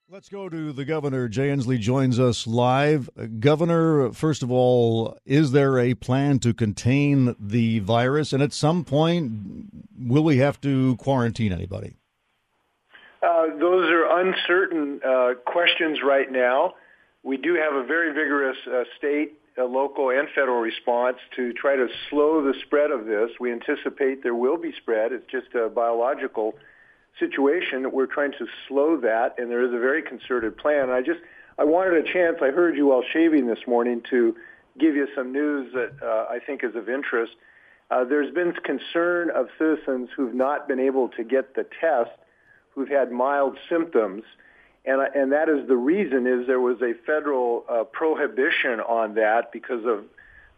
Let's go to the governor. Jay Inslee joins us live. Governor, first of all, is there a plan to contain the virus? And at some point, will we have to quarantine anybody? Those are uncertain questions right now. We do have a very vigorous state, local, and federal response to try to slow the spread of this. We anticipate there will be spread. It's just a biological situation that we're trying to slow that, and there is a very concerted plan. I wanted a chance, I heard you while shaving this morning, to give you some news that I think is of interest. There's been concern of citizens who've not been able to get the test, who've had mild symptoms, and that is the reason is there was a federal prohibition on that because of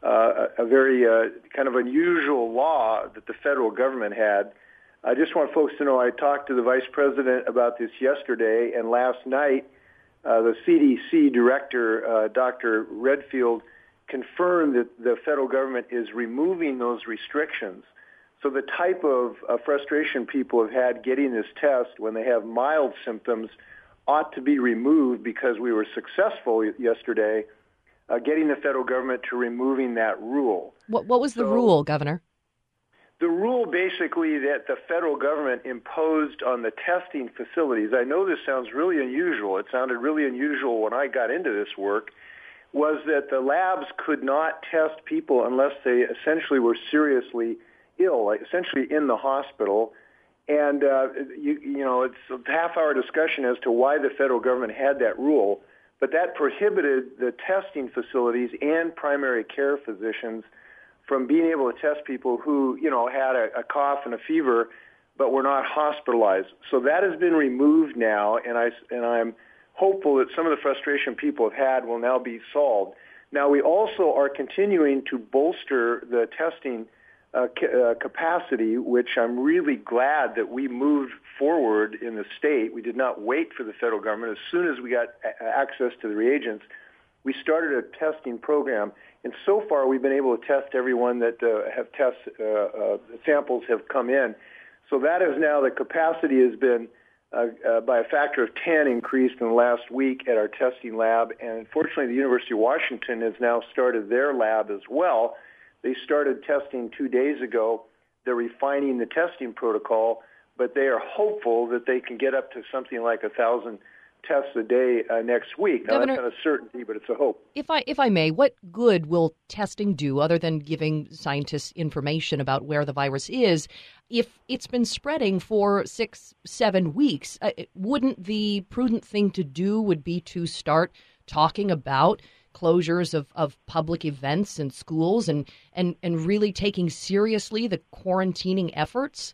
a very kind of unusual law that the federal government had. I just want folks to know I talked to the vice president about this yesterday, and last night the CDC director, Dr. Redfield, confirmed that the federal government is removing those restrictions. So the type of frustration people have had getting this test when they have mild symptoms ought to be removed because we were successful yesterday getting the federal government to removing that rule. What was the rule, Governor? The rule basically that the federal government imposed on the testing facilities, I know this sounds really unusual, it sounded really unusual when I got into this work, was that the labs could not test people unless they essentially were seriously ill, like essentially in the hospital. And, it's a half-hour discussion as to why the federal government had that rule, but that prohibited the testing facilities and primary care physicians from being able to test people who, had a cough and a fever, but were not hospitalized. So that has been removed now, and I'm hopeful that some of the frustration people have had will now be solved. Now, we also are continuing to bolster the testing capacity, which I'm really glad that we moved forward in the state. We did not wait for the federal government. As soon as we got access to the reagents, we started a testing program. And so far, we've been able to test everyone that have samples have come in. So that is now the capacity has been by a factor of 10 increased in the last week at our testing lab. And fortunately, the University of Washington has now started their lab as well. They started testing 2 days ago. They're refining the testing protocol, but they are hopeful that they can get up to something like 1,000 tests a day next week. Now, Governor, that's not a certainty, but it's a hope. If I may, what good will testing do other than giving scientists information about where the virus is if it's been spreading for 6-7 weeks? Wouldn't the prudent thing to do would be to start talking about closures of public events and schools and really taking seriously the quarantining efforts?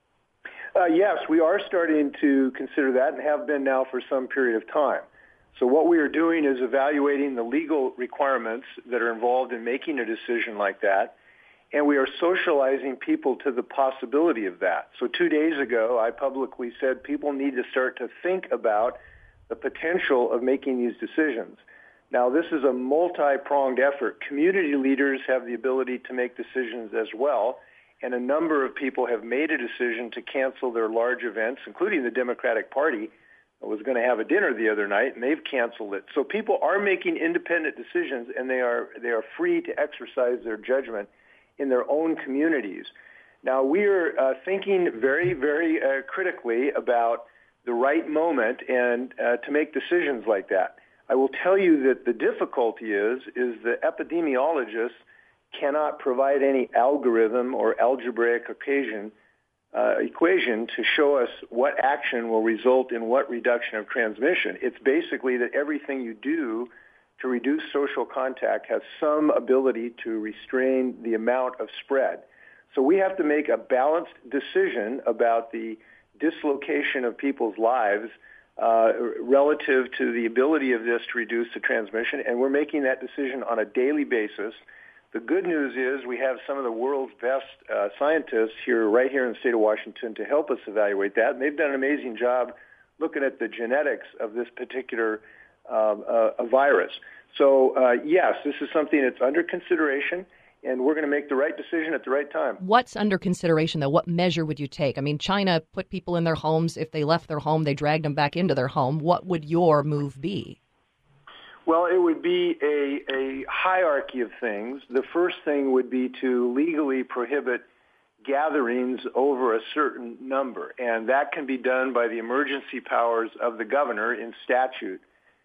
Yes, we are starting to consider that and have been now for some period of time. So what we are doing is evaluating the legal requirements that are involved in making a decision like that, and we are socializing people to the possibility of that. So 2 days ago, I publicly said people need to start to think about the potential of making these decisions. Now, this is a multi-pronged effort. Community leaders have the ability to make decisions as well, and a number of people have made a decision to cancel their large events, including the Democratic Party was going to have a dinner the other night, and they've canceled it. So people are making independent decisions, and they are free to exercise their judgment in their own communities. Now, we are thinking very, very critically about the right moment and to make decisions like that. I will tell you that the difficulty is the epidemiologists cannot provide any algorithm or algebraic equation to show us what action will result in what reduction of transmission. It's basically that everything you do to reduce social contact has some ability to restrain the amount of spread. So we have to make a balanced decision about the dislocation of people's lives relative to the ability of this to reduce the transmission, and we're making that decision on a daily basis. The good news is we have some of the world's best scientists right here in the state of Washington to help us evaluate that, and they've done an amazing job looking at the genetics of this particular virus. So, yes, this is something that's under consideration, and we're going to make the right decision at the right time. What's under consideration, though? What measure would you take? I mean, China put people in their homes. If they left their home, they dragged them back into their home. What would your move be? Well, it would be a hierarchy of things. The first thing would be to legally prohibit gatherings over a certain number, and that can be done by the emergency powers of the governor in statute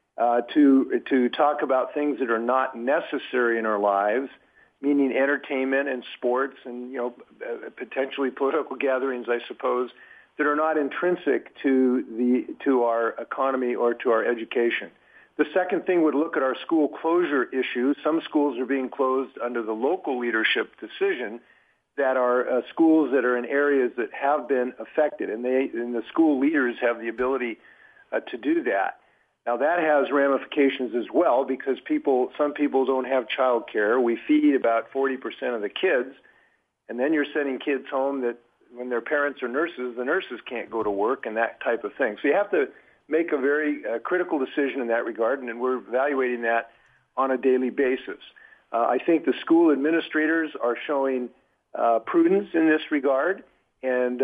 to talk about things that are not necessary in our lives, meaning entertainment and sports and potentially political gatherings, I suppose, that are not intrinsic to our economy or to our education. The second thing would look at our school closure issues. Some schools are being closed under the local leadership decision that are schools that are in areas that have been affected, and the school leaders have the ability to do that. Now that has ramifications as well because some people don't have child care. We feed about 40% of the kids, and then you're sending kids home that when their parents are nurses, the nurses can't go to work and that type of thing. So you have to make a very critical decision in that regard, and we're evaluating that on a daily basis. I think the school administrators are showing prudence in this regard, and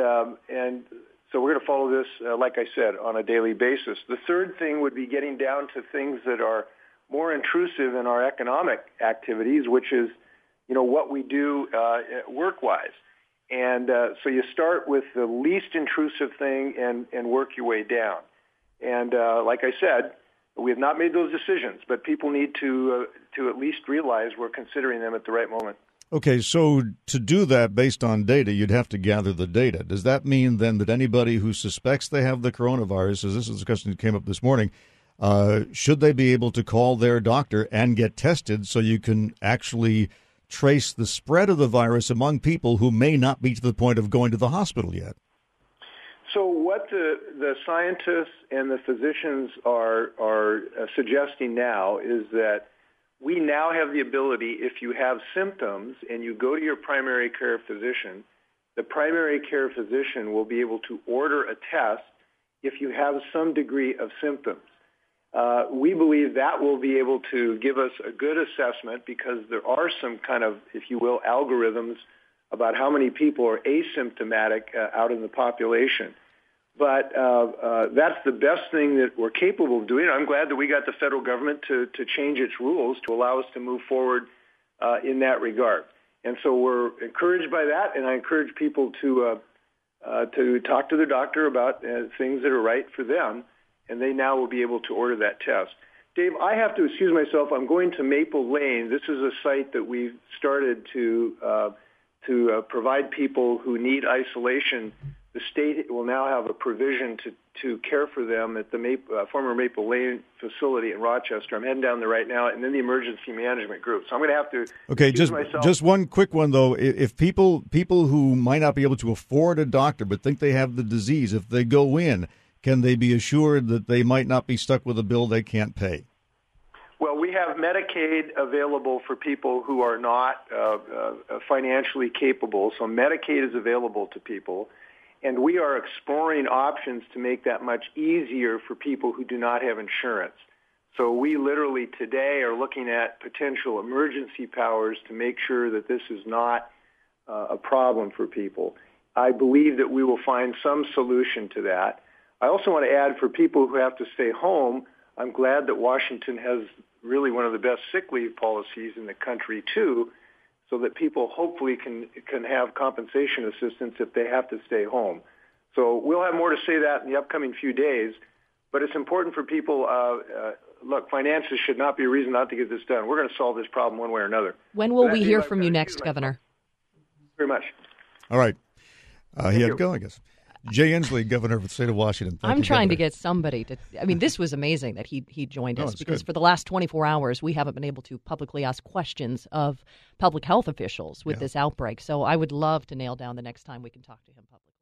so we're going to follow this, like I said, on a daily basis. The third thing would be getting down to things that are more intrusive in our economic activities, which is, what we do work-wise. And so you start with the least intrusive thing and work your way down. And like I said, we have not made those decisions, but people need to at least realize we're considering them at the right moment. Okay, so to do that based on data, you'd have to gather the data. Does that mean then that anybody who suspects they have the coronavirus, as this is a question that came up this morning, should they be able to call their doctor and get tested so you can actually trace the spread of the virus among people who may not be to the point of going to the hospital yet? So what the scientists and the physicians are suggesting now is that we now have the ability, if you have symptoms and you go to your primary care physician, the primary care physician will be able to order a test if you have some degree of symptoms. We believe that will be able to give us a good assessment because there are some kind of, if you will, algorithms about how many people are asymptomatic out in the population. But that's the best thing that we're capable of doing. I'm glad that we got the federal government to change its rules to allow us to move forward in that regard. And so we're encouraged by that, and I encourage people to talk to their doctor about things that are right for them, and they now will be able to order that test. Dave, I have to excuse myself. I'm going to Maple Lane. This is a site that we've started to provide people who need isolation. The state will now have a provision to care for them at the former Maple Lane facility in Rochester. I'm heading down there right now, and then the emergency management group. So I'm going to have to excuse myself. Just one quick one, though. If people who might not be able to afford a doctor but think they have the disease, if they go in, can they be assured that they might not be stuck with a bill they can't pay? Well, we have Medicaid available for people who are not financially capable. So Medicaid is available to people. And we are exploring options to make that much easier for people who do not have insurance. So we literally today are looking at potential emergency powers to make sure that this is not a problem for people. I believe that we will find some solution to that. I also want to add for people who have to stay home, I'm glad that Washington has really one of the best sick leave policies in the country too, so that people hopefully can have compensation assistance if they have to stay home. So we'll have more to say that in the upcoming few days, but it's important for people, look, finances should not be a reason not to get this done. We're going to solve this problem one way or another. When will we hear from you next, Governor? Very much. All right. He had to go, I guess. Jay Inslee, Governor of the state of Washington. I'm trying to get somebody to. I mean, this was amazing that he joined us because for the last 24 hours we haven't been able to publicly ask questions of public health officials with this outbreak. So I would love to nail down the next time we can talk to him publicly.